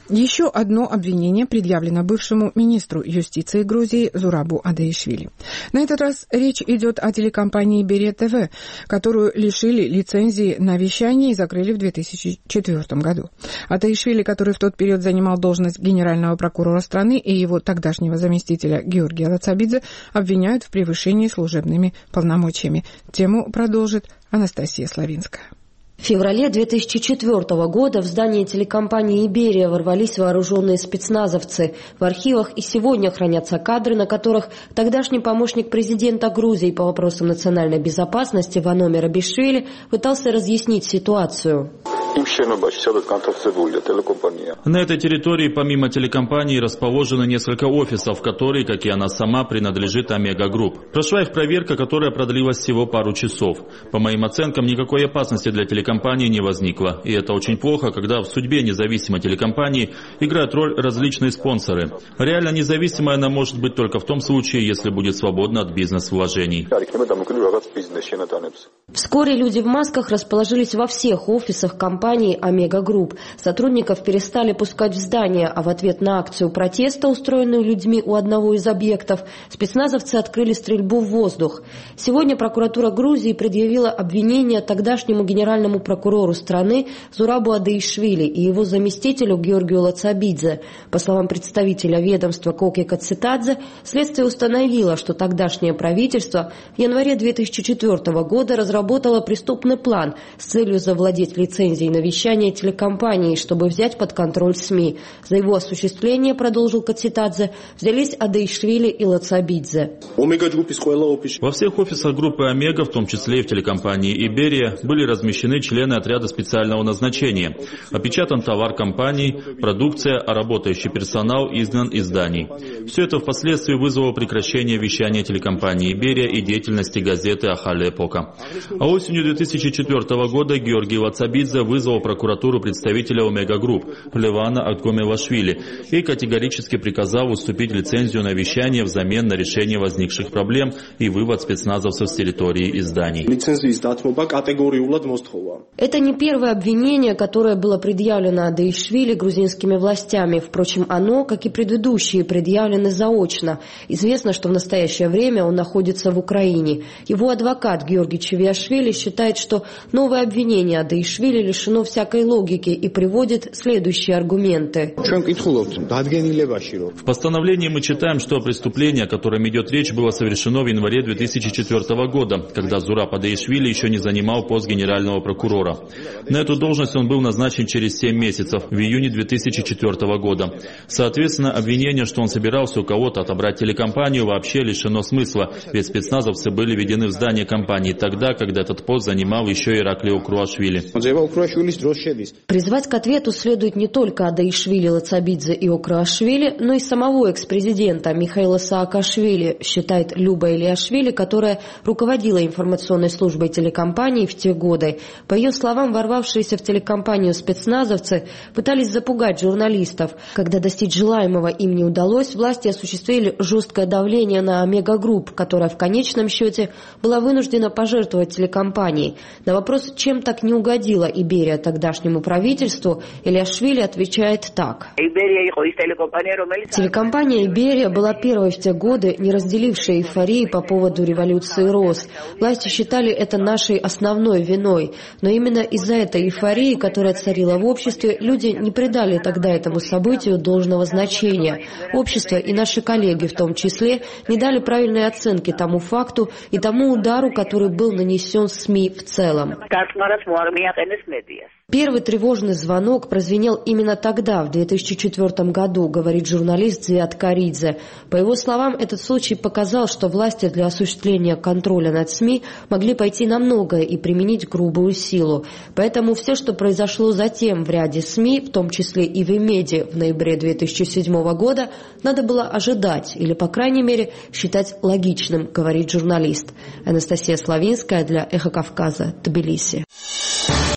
Еще одно обвинение предъявлено бывшему министру юстиции Грузии Зурабу Адаишвили. На этот раз речь идет о телекомпании Берия ТВ, которую лишили лицензии на вещание и закрыли в 2004 году. Адаишвили, который в тот период занимал должность генерального прокурора страны, и его тогдашнего заместителя Георгия Лацабидзе обвиняют в превышении служебными полномочиями. Тему продолжит Анастасия Славинская. В феврале 2004 года в здание телекомпании «Иберия» ворвались вооруженные спецназовцы. В архивах и сегодня хранятся кадры, на которых тогдашний помощник президента Грузии по вопросам национальной безопасности Вано Мерабишвили пытался разъяснить ситуацию. На этой территории помимо телекомпании расположено несколько офисов, которые, как и она сама, принадлежит Омега Групп. Прошла их проверка, которая продлилась всего пару часов. По моим оценкам, никакой опасности для телекомпании не возникло. И это очень плохо, когда в судьбе независимой телекомпании играют роль различные спонсоры. Реально независимой она может быть только в том случае, если будет свободна от бизнес-вложений. Вскоре люди в масках расположились во всех офисах компании Омега Групп. Сотрудников перестали пускать в здание, а в ответ на акцию протеста, устроенную людьми у одного из объектов, спецназовцы открыли стрельбу в воздух. Сегодня прокуратура Грузии предъявила обвинение тогдашнему генеральному прокурору страны Зурабу Адаишвили и его заместителю Георгию Лацабидзе. По словам представителя ведомства Коки Кацитадзе, следствие установило, что тогдашнее правительство в январе 2004 года разработало преступный план с целью завладеть лицензией на вещание телекомпании, чтобы взять под контроль СМИ. За его осуществление, продолжил Кацитадзе, взялись Адаишвили и Лацабидзе. Во всех офисах группы Омега, в том числе и в телекомпании Иберия, были размещены члены отряда специального назначения. Опечатан товар компаний, продукция, а работающий персонал изгнан из зданий. Все это впоследствии вызвало прекращение вещания телекомпании Иберия и деятельности газеты «Ахале Эпока». А осенью 2004 года Георгий Лацабидзе вызвал в прокуратуру представителя Омега Групп Левана Акгомелашвили и категорически приказал уступить лицензию на вещание взамен на решение возникших проблем и вывод спецназовцев с территории изданий. Это не первое обвинение, которое было предъявлено Адаишвили грузинскими властями. Впрочем, оно, как и предыдущие, предъявлены заочно. Известно, что в настоящее время он находится в Украине. Его адвокат Георгий Чевиашвили считает, что новое обвинение Адаишвили лишено всякой логики и приводит следующие аргументы. В постановлении мы читаем, что преступление, о котором идет речь, было совершено в январе 2004 года, когда Зураб Адаишвили еще не занимал пост генерального прокурора. На эту должность он был назначен через 7 месяцев, в июне 2004 года. Соответственно, обвинение, что он собирался у кого-то отобрать телекомпанию, вообще лишено смысла, ведь спецназовцы были введены в здание компании тогда, когда этот пост занимал еще Ираклий Окруашвили. Призвать к ответу следует не только Адаишвили, Лацабидзе и Окруашвили, но и самого экс-президента Михаила Саакашвили, считает Люба Илиашвили, которая руководила информационной службой телекомпании в те годы. По ее словам, ворвавшиеся в телекомпанию спецназовцы пытались запугать журналистов. Когда достичь желаемого им не удалось, власти осуществили жесткое давление на Омега Групп, которая в конечном счете была вынуждена пожертвовать телекомпанией. На вопрос, чем так не угодила Иберия тогдашнему правительству, Илиашвили отвечает так. Телекомпания «Иберия» была первой в те годы, не разделившей эйфории по поводу революции РОС. Власти считали это нашей основной виной. Но именно из-за этой эйфории, которая царила в обществе, люди не придали тогда этому событию должного значения. Общество и наши коллеги в том числе не дали правильной оценки тому факту и тому удару, который был нанесен СМИ в целом. Первый тревожный звонок прозвенел именно тогда, в 2004 году, говорит журналист Зиад Каридзе. По его словам, этот случай показал, что власти для осуществления контроля над СМИ могли пойти на многое и применить грубую силу. Поэтому все, что произошло затем в ряде СМИ, в том числе и в Имеде в ноябре 2007 года, надо было ожидать или, по крайней мере, считать логичным, говорит журналист. Анастасия Славинская для Эхо Кавказа, Тбилиси.